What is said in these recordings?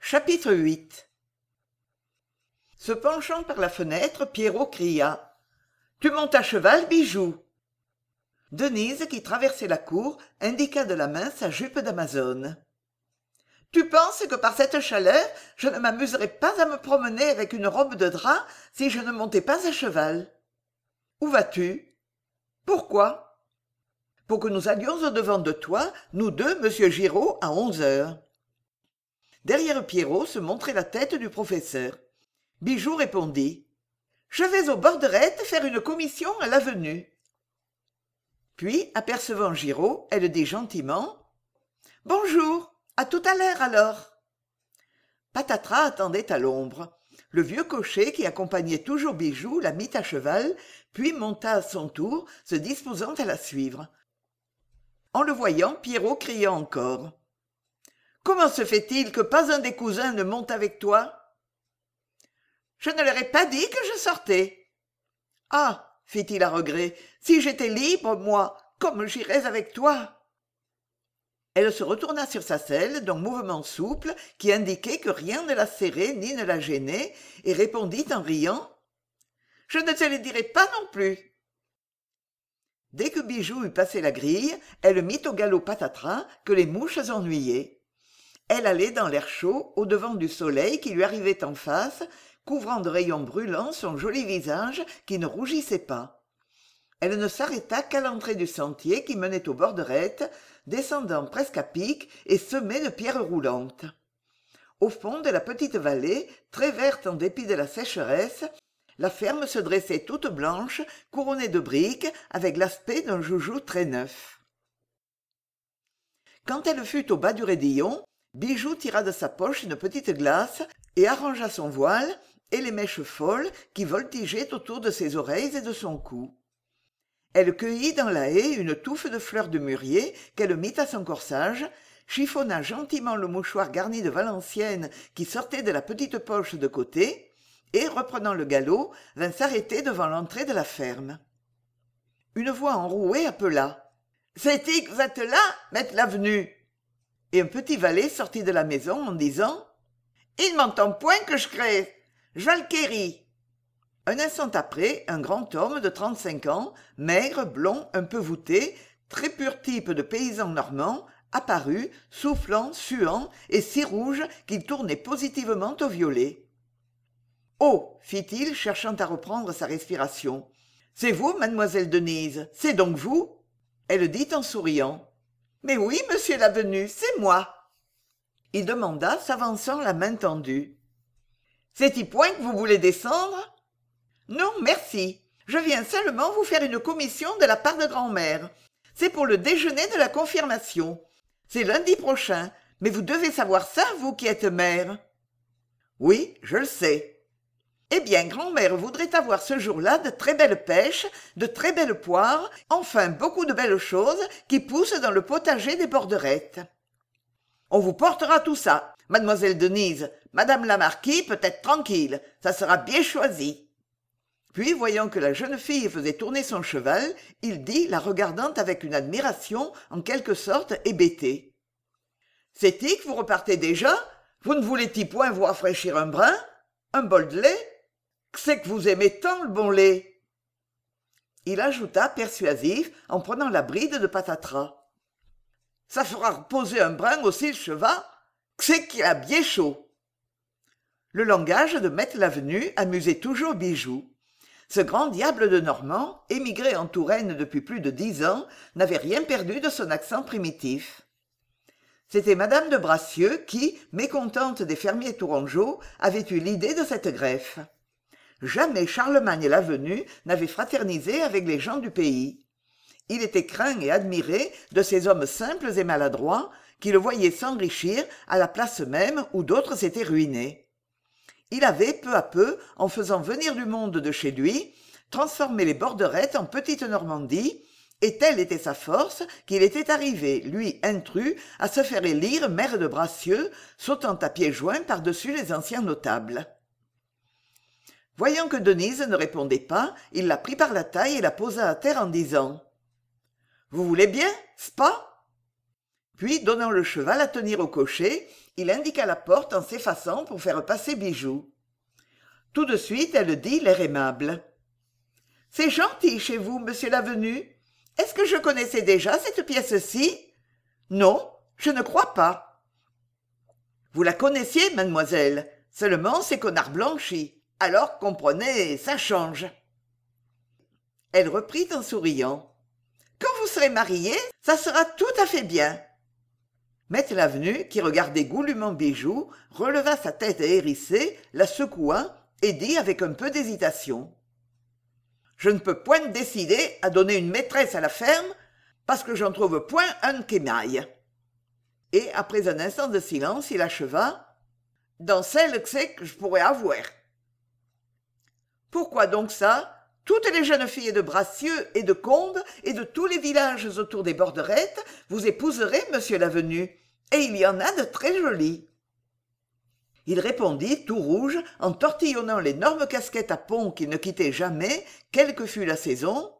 Chapitre 8. Se penchant par la fenêtre, Pierrot cria. « Tu montes à cheval, Bijou ?» Denise, qui traversait la cour, indiqua de la main sa jupe d'Amazone. « Tu penses que par cette chaleur, je ne m'amuserais pas à me promener avec une robe de drap si je ne montais pas à cheval ? Où vas-tu ? Pourquoi ? Pour que nous allions au-devant de toi, nous deux, monsieur Giraud, à 11 heures. » Derrière Pierrot se montrait la tête du professeur. Bijou répondit. « Je vais aux Borderettes faire une commission à l'avenue. » Puis, apercevant Giraud, elle dit gentiment. « Bonjour, à tout à l'heure alors. » Patatras attendait à l'ombre. Le vieux cocher qui accompagnait toujours Bijou la mit à cheval, puis monta à son tour, se disposant à la suivre. En le voyant, Pierrot cria encore. « Comment se fait-il que pas un des cousins ne monte avec toi ? » « Je ne leur ai pas dit que je sortais. »« Ah !» fit-il à regret, « si j'étais libre, moi, comme j'irais avec toi !» Elle se retourna sur sa selle d'un mouvement souple qui indiquait que rien ne la serrait ni ne la gênait, et répondit en riant. « Je ne te le dirai pas non plus. » Dès que Bijou eut passé la grille, elle mit au galop Patatras que les mouches ennuyaient. Elle allait dans l'air chaud, au-devant du soleil qui lui arrivait en face, couvrant de rayons brûlants son joli visage qui ne rougissait pas. Elle ne s'arrêta qu'à l'entrée du sentier qui menait aux Borderettes, descendant presque à pic et semé de pierres roulantes. Au fond de la petite vallée, très verte en dépit de la sécheresse, la ferme se dressait toute blanche, couronnée de briques, avec l'aspect d'un joujou très neuf. Quand elle fut au bas du raidillon, Bijou tira de sa poche une petite glace et arrangea son voile et les mèches folles qui voltigeaient autour de ses oreilles et de son cou. Elle cueillit dans la haie une touffe de fleurs de mûrier qu'elle mit à son corsage, chiffonna gentiment le mouchoir garni de valenciennes qui sortait de la petite poche de côté, et, reprenant le galop, vint s'arrêter devant l'entrée de la ferme. Une voix enrouée appela. « C'est-y que vous êtes là, maître l'avenue ?» Et un petit valet sortit de la maison en disant « Il m'entend point que je crée. Jalquéry !» Un instant après, un grand homme de 35 ans, maigre, blond, un peu voûté, très pur type de paysan normand, apparut, soufflant, suant et si rouge qu'il tournait positivement au violet. « Oh !» fit-il, cherchant à reprendre sa respiration. « C'est vous, mademoiselle Denise, c'est donc vous ?» Elle dit en souriant. « Mais oui, monsieur l'avenue, c'est moi. » Il demanda, s'avançant la main tendue. « C'est-y point que vous voulez descendre ? » « Non, merci. Je viens seulement vous faire une commission de la part de grand-mère. C'est pour le déjeuner de la confirmation. C'est lundi prochain, mais vous devez savoir ça, vous qui êtes mère. »« Oui, je le sais. »« Eh bien, grand-mère voudrait avoir ce jour-là de très belles pêches, de très belles poires, enfin beaucoup de belles choses qui poussent dans le potager des Borderettes. »« On vous portera tout ça, mademoiselle Denise. Madame la marquise peut être tranquille, ça sera bien choisi. » Puis, voyant que la jeune fille faisait tourner son cheval, il dit, la regardant avec une admiration en quelque sorte hébétée. « C'est-y que vous repartez déjà ? Vous ne voulez-y point vous rafraîchir un brin ? Un bol de lait ? Qu's'est que vous aimez tant le bon lait ?» Il ajouta persuasif en prenant la bride de Patatras. « Ça fera reposer un brin aussi le cheval ? Qu's'est qu'il a bien chaud !» Le langage de maître l'avenue amusait toujours Bijou. Ce grand diable de Normand, émigré en Touraine depuis plus de 10 ans, n'avait rien perdu de son accent primitif. C'était madame de Bracieux qui, mécontente des fermiers tourangeaux, avait eu l'idée de cette greffe. Jamais Charlemagne l'avenue n'avait fraternisé avec les gens du pays. Il était craint et admiré de ces hommes simples et maladroits qui le voyaient s'enrichir à la place même où d'autres s'étaient ruinés. Il avait, peu à peu, en faisant venir du monde de chez lui, transformé les Borderettes en petite Normandie, et telle était sa force qu'il était arrivé, lui intrus, à se faire élire maire de Bracieux, sautant à pieds joints par-dessus les anciens notables. Voyant que Denise ne répondait pas, il la prit par la taille et la posa à terre en disant « Vous voulez bien, c'est pas ?» Puis, donnant le cheval à tenir au cocher, Il indiqua la porte en s'effaçant pour faire passer Bijou. Tout de suite, elle dit l'air aimable. « C'est gentil chez vous, monsieur Lavenu. Est-ce que je connaissais déjà cette pièce-ci ? Non, je ne crois pas. Vous la connaissiez, mademoiselle. Seulement c'est qu'on a reblanchi. Alors, comprenez, ça change. Elle reprit en souriant. Quand vous serez mariés, ça sera tout à fait bien. Maître Lavenu, qui regardait goulûment Bijou, releva sa tête hérissée, la secoua et dit avec un peu d'hésitation. Je ne peux point me décider à donner une maîtresse à la ferme parce que j'en trouve point un qui m'aille. Et après un instant de silence, il acheva. Dans celle que c'est que je pourrais avoir. Pourquoi donc ça? Toutes les jeunes filles de Bracieux et de Combes et de tous les villages autour des Borderettes vous épouseraient, monsieur Lavenu, et il y en a de très jolies. Il répondit, tout rouge, en tortillonnant l'énorme casquette à pont qu'il ne quittait jamais, quelle que fût la saison.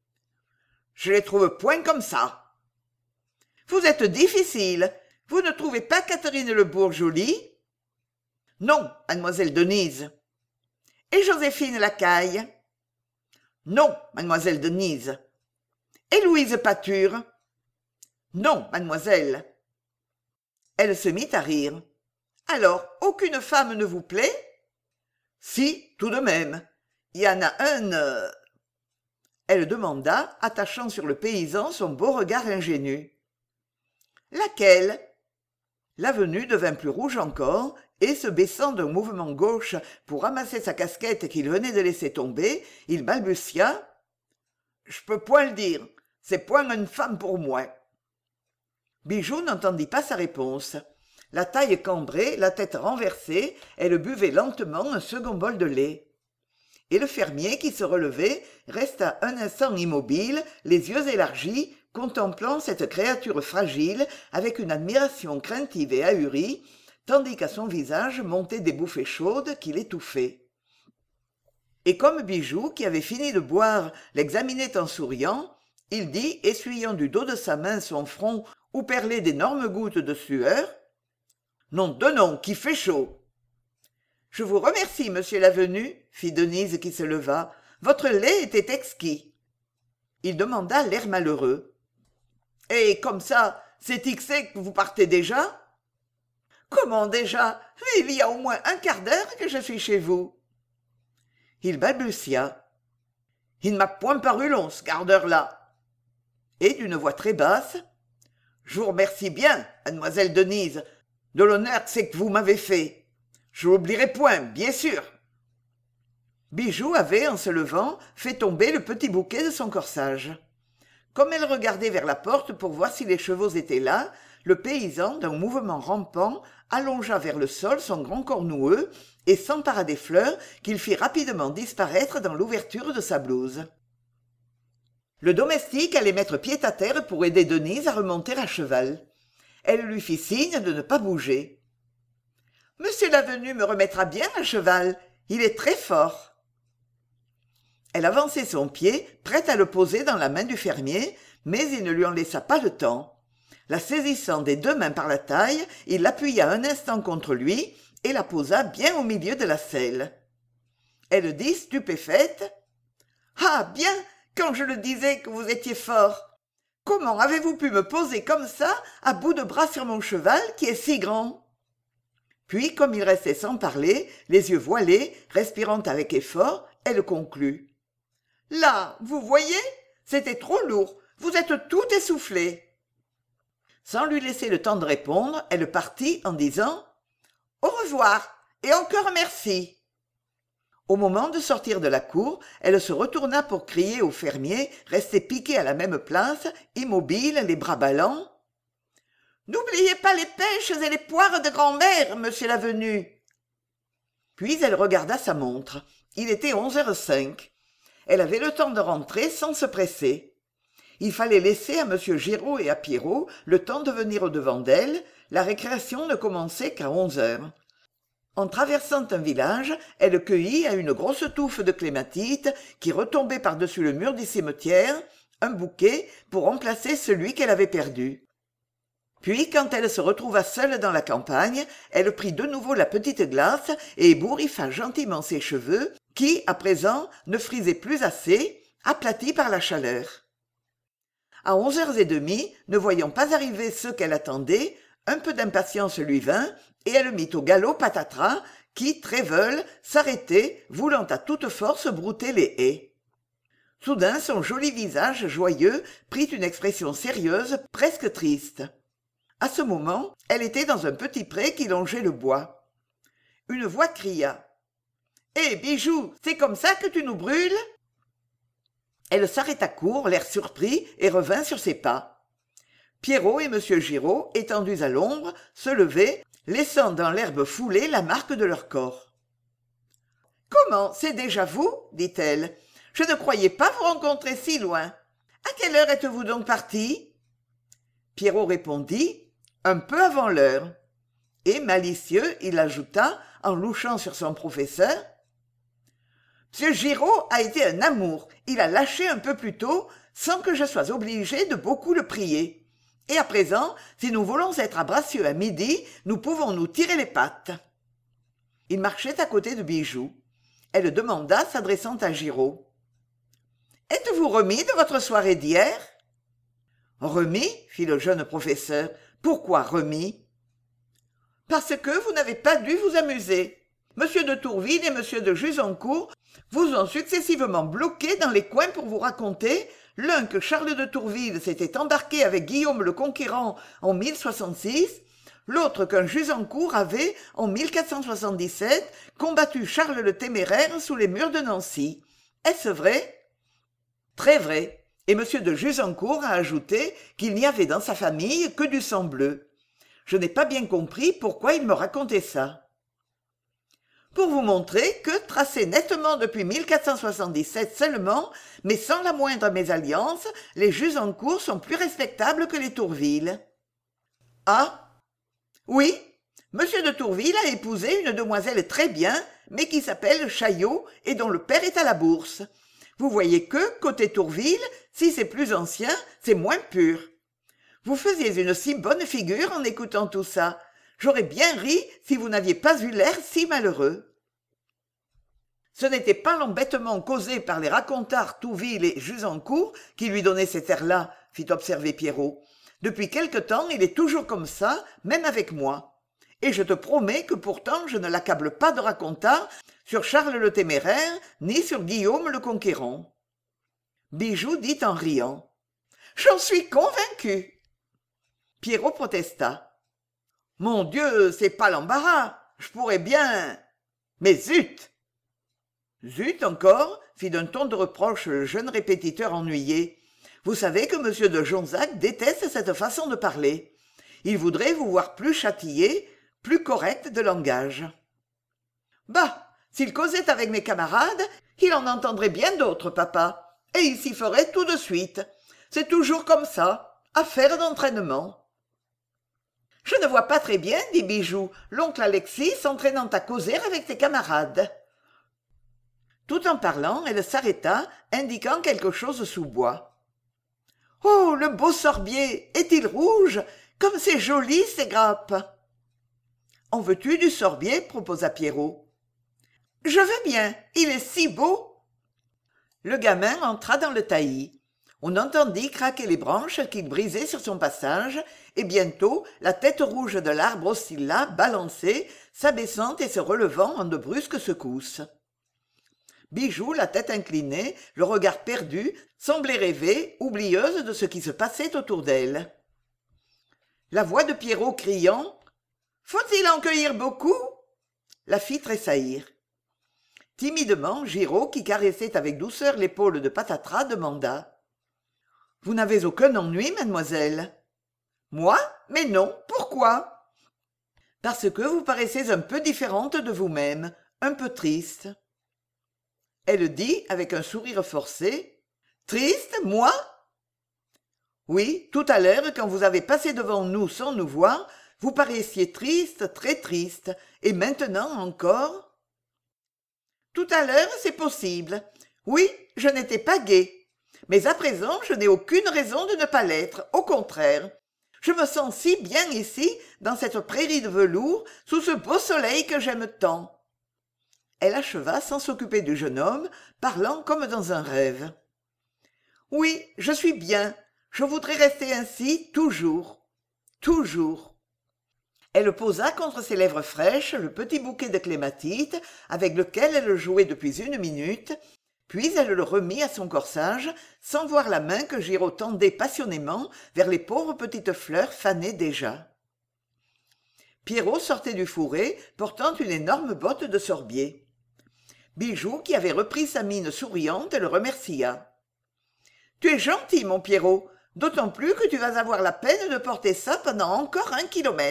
« Je les trouve point comme ça. »« Vous êtes difficile. Vous ne trouvez pas Catherine Lebourg jolie ?»« Non, mademoiselle Denise. »« Et Joséphine Lacaille ?»« Non, mademoiselle Denise. »« Et Louise Pâture ?»« Non, mademoiselle. » Elle se mit à rire. Alors, aucune femme ne vous plaît? Si, tout de même. Il y en a un... Elle demanda, attachant sur le paysan son beau regard ingénu. Laquelle? L'avenue devint plus rouge encore, et se baissant d'un mouvement gauche pour ramasser sa casquette qu'il venait de laisser tomber, il balbutia. Je peux point le dire, c'est point une femme pour moi. Bijou n'entendit pas sa réponse. La taille cambrée, la tête renversée, elle buvait lentement un second bol de lait. Et le fermier, qui se relevait, resta un instant immobile, les yeux élargis, contemplant cette créature fragile avec une admiration craintive et ahurie, tandis qu'à son visage montaient des bouffées chaudes qui l'étouffaient. Et comme Bijou, qui avait fini de boire, l'examinait en souriant, il dit, essuyant du dos de sa main son front où perlaient d'énormes gouttes de sueur. « Nom de nom, qui fait chaud !»« Je vous remercie, monsieur Lavenu, fit Denise qui se leva. Votre lait était exquis. » Il demanda l'air malheureux. « Et comme ça, c'est-il que vous partez déjà ?»« Comment déjà? Il y a au moins un quart d'heure que je suis chez vous. » Il balbutia. « Il ne m'a point paru long, ce quart d'heure-là. » Et d'une voix très basse. « Je vous remercie bien, mademoiselle Denise, de l'honneur que c'est que vous m'avez fait. Je l'oublierai point, bien sûr. » Bijou avait, en se levant, fait tomber le petit bouquet de son corsage. Comme elle regardait vers la porte pour voir si les chevaux étaient là, le paysan, d'un mouvement rampant, allongea vers le sol son grand corps noueux et s'empara des fleurs qu'il fit rapidement disparaître dans l'ouverture de sa blouse. Le domestique allait mettre pied à terre pour aider Denise à remonter à cheval. Elle lui fit signe de ne pas bouger. « Monsieur Lavenu me remettra bien à cheval. Il est très fort. » Elle avançait son pied, prête à le poser dans la main du fermier, mais il ne lui en laissa pas le temps. La saisissant des deux mains par la taille, il l'appuya un instant contre lui et la posa bien au milieu de la selle. Elle dit stupéfaite. « Ah, bien, quand je le disais que vous étiez fort. Comment avez-vous pu me poser comme ça, à bout de bras sur mon cheval, qui est si grand ?» Puis, comme il restait sans parler, les yeux voilés, respirant avec effort, elle conclut. « Là, vous voyez, c'était trop lourd, vous êtes tout essoufflé. » Sans lui laisser le temps de répondre, elle partit en disant « Au revoir, et encore merci. » Au moment de sortir de la cour, elle se retourna pour crier au fermier, resté piqué à la même place, immobile, les bras ballants. « N'oubliez pas les pêches et les poires de grand-mère, monsieur Lavenu. » Puis elle regarda sa montre. Il était 11h05. Elle avait le temps de rentrer sans se presser. Il fallait laisser à M. Giraud et à Pierrot le temps de venir au-devant d'elle. La récréation ne commençait qu'à 11h. En traversant un village, elle cueillit à une grosse touffe de clématite qui retombait par-dessus le mur du cimetière un bouquet pour remplacer celui qu'elle avait perdu. Puis, quand elle se retrouva seule dans la campagne, elle prit de nouveau la petite glace et ébouriffa gentiment ses cheveux, qui, à présent, ne frisaient plus assez, aplatis par la chaleur. À 11h30, ne voyant pas arriver ceux qu'elle attendait, un peu d'impatience lui vint, et elle mit au galop Patatras, qui, très veule, s'arrêtait, voulant à toute force brouter les haies. Soudain, son joli visage joyeux prit une expression sérieuse, presque triste. À ce moment, elle était dans un petit pré qui longeait le bois. Une voix cria. « Hé, Bijou, c'est comme ça que tu nous brûles ?» Elle s'arrêta court, l'air surpris, et revint sur ses pas. Pierrot et M. Giraud, étendus à l'ombre, se levaient, laissant dans l'herbe foulée la marque de leur corps. « Comment, c'est déjà vous ?» dit-elle. « Je ne croyais pas vous rencontrer si loin. À quelle heure êtes-vous donc partis ?» Pierrot répondit « Un peu avant l'heure. » Et, malicieux, il ajouta, en louchant sur son professeur, « M. Giraud a été un amour. Il a lâché un peu plus tôt, sans que je sois obligé de beaucoup le prier. Et à présent, si nous voulons être à Bracieux à midi, nous pouvons nous tirer les pattes. » Il marchait à côté de Bijou. Elle demanda, s'adressant à Giraud. « Êtes-vous remis de votre soirée d'hier ?» « Remis ?» fit le jeune professeur. « Pourquoi remis ?»« Parce que vous n'avez pas dû vous amuser. Monsieur de Tourville et monsieur de Jusancourt vous ont successivement bloqué dans les coins pour vous raconter, l'un que Charles de Tourville s'était embarqué avec Guillaume le Conquérant en 1066, l'autre qu'un Jusancourt avait, en 1477, combattu Charles le Téméraire sous les murs de Nancy. Est-ce vrai ? Très vrai. Et M. de Jusancourt a ajouté qu'il n'y avait dans sa famille que du sang bleu. Je n'ai pas bien compris pourquoi il me racontait ça. Pour vous montrer que, tracés nettement depuis 1477 seulement, mais sans la moindre mésalliance, les Jusancourt sont plus respectables que les Tourville. Ah ? Oui, M. de Tourville a épousé une demoiselle très bien, mais qui s'appelle Chaillot et dont le père est à la bourse. Vous voyez que, côté Tourville, si c'est plus ancien, c'est moins pur. Vous faisiez une si bonne figure en écoutant tout ça. J'aurais bien ri si vous n'aviez pas eu l'air si malheureux. Ce n'était pas l'embêtement causé par les racontars Touville et Jusancourt qui lui donnait cet air-là, fit observer Pierrot. Depuis quelque temps, il est toujours comme ça, même avec moi. Et je te promets que pourtant je ne l'accable pas de racontars sur Charles le Téméraire, ni sur Guillaume le Conquérant. Bijou dit en riant. « J'en suis convaincu !» Pierrot protesta. « Mon Dieu, c'est pas l'embarras. Je pourrais bien... Mais zut !» « Zut encore !» fit d'un ton de reproche le jeune répétiteur ennuyé. « Vous savez que M. de Jonzac déteste cette façon de parler. Il voudrait vous voir plus châtié, plus correct de langage. »« Bah, s'il causait avec mes camarades, il en entendrait bien d'autres, papa, et il s'y ferait tout de suite. C'est toujours comme ça, affaire d'entraînement. » « Je ne vois pas très bien, dit Bijou, l'oncle Alexis s'entraînant à causer avec ses camarades. » Tout en parlant, elle s'arrêta, indiquant quelque chose sous bois. « Oh, le beau sorbier, est-il rouge? Comme c'est joli, ces grappes !»« En veux-tu du sorbier ?» proposa Pierrot. « Je veux bien, il est si beau !» Le gamin entra dans le taillis. On entendit craquer les branches qu'il brisait sur son passage, et bientôt la tête rouge de l'arbre oscilla, balancée, s'abaissant et se relevant en de brusques secousses. Bijou, la tête inclinée, le regard perdu, semblait rêver, oublieuse de ce qui se passait autour d'elle. La voix de Pierrot criant « Faut-il en cueillir beaucoup ?» la fit tressaillir. Timidement, Giraud, qui caressait avec douceur l'épaule de Patatras, demanda « Vous n'avez aucun ennui, mademoiselle ?»« Moi ? Mais non, pourquoi ?»« Parce que vous paraissez un peu différente de vous-même, un peu triste. » Elle dit, avec un sourire forcé, « Triste, moi ?» Oui, tout à l'heure, quand vous avez passé devant nous sans nous voir, vous paraissiez triste, très triste, et maintenant encore. Tout à l'heure, c'est possible. Oui, je n'étais pas gaie. Mais à présent, je n'ai aucune raison de ne pas l'être, au contraire. Je me sens si bien ici, dans cette prairie de velours, sous ce beau soleil que j'aime tant. » Elle acheva sans s'occuper du jeune homme, parlant comme dans un rêve. « Oui, je suis bien. Je voudrais rester ainsi toujours. Toujours. » Elle posa contre ses lèvres fraîches le petit bouquet de clématites avec lequel elle jouait depuis 1 minute, puis elle le remit à son corsage, sans voir la main que Giraud tendait passionnément vers les pauvres petites fleurs fanées déjà. Pierrot sortait du fourré, portant une énorme botte de sorbier. Bijou, qui avait repris sa mine souriante, le remercia. « Tu es gentil, mon Pierrot, d'autant plus que tu vas avoir la peine de porter ça pendant encore 1 kilomètre. »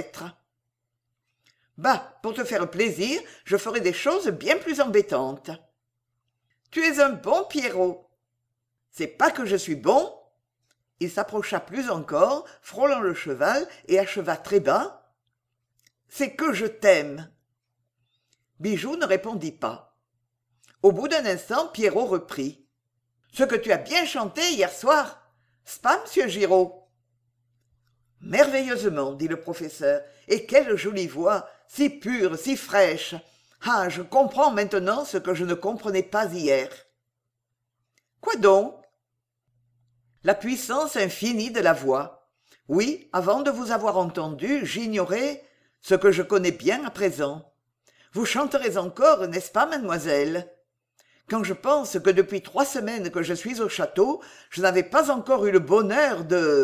« Bah, pour te faire plaisir, je ferai des choses bien plus embêtantes. »« Tu es un bon Pierrot. »« C'est pas que je suis bon. » Il s'approcha plus encore, frôlant le cheval, et acheva très bas. « C'est que je t'aime. » Bijou ne répondit pas. Au bout d'un instant, Pierrot reprit. « Ce que tu as bien chanté hier soir. C'est pas, monsieur Giraud ?»« Merveilleusement, dit le professeur. Et quelle jolie voix, si pure, si fraîche. Ah, je comprends maintenant ce que je ne comprenais pas hier. »« Quoi donc ?» ?»« La puissance infinie de la voix. Oui, avant de vous avoir entendu, j'ignorais ce que je connais bien à présent. Vous chanterez encore, n'est-ce pas, mademoiselle ? Quand je pense que depuis 3 semaines que je suis au château, je n'avais pas encore eu le bonheur de... »«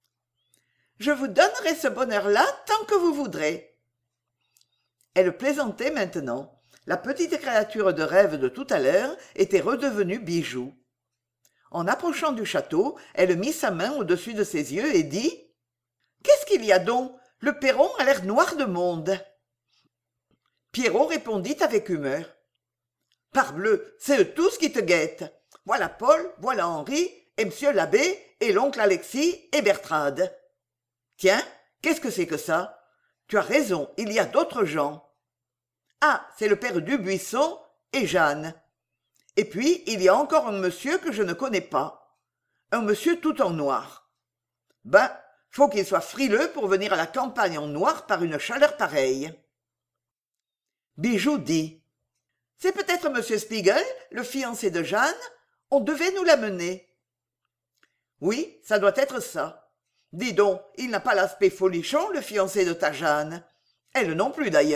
Je vous donnerai ce bonheur-là tant que vous voudrez. » Elle plaisantait maintenant. La petite créature de rêve de tout à l'heure était redevenue Bijou. En approchant du château, elle mit sa main au-dessus de ses yeux et dit « Qu'est-ce qu'il y a donc ? Le perron a l'air noir de monde. » Pierrot répondit avec humeur « Parbleu, c'est eux tous qui te guettent. Voilà Paul, voilà Henri, et monsieur l'abbé, et l'oncle Alexis, et Bertrade. Tiens, qu'est-ce que c'est que ça ? Tu as raison, il y a d'autres gens. Ah, c'est le père Dubuisson et Jeanne. Et puis, il y a encore un monsieur que je ne connais pas. Un monsieur tout en noir. Ben, faut qu'il soit frileux pour venir à la campagne en noir par une chaleur pareille. » Bijou dit « C'est peut-être monsieur Spiegel, le fiancé de Jeanne. On devait nous l'amener. »« Oui, ça doit être ça. Dis donc, il n'a pas l'aspect folichon, le fiancé de ta Jeanne. Elle non plus, d'ailleurs. »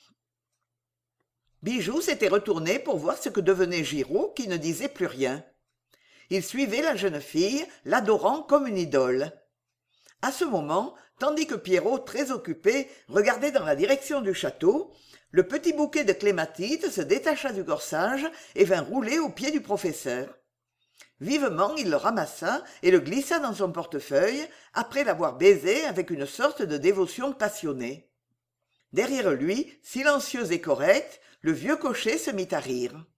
Bijou s'était retourné pour voir ce que devenait Giraud, qui ne disait plus rien. Il suivait la jeune fille, l'adorant comme une idole. À ce moment, tandis que Pierrot, très occupé, regardait dans la direction du château, le petit bouquet de clématites se détacha du corsage et vint rouler aux pieds du professeur. Vivement, il le ramassa et le glissa dans son portefeuille, après l'avoir baisé avec une sorte de dévotion passionnée. Derrière lui, silencieux et correct, le vieux cocher se mit à rire.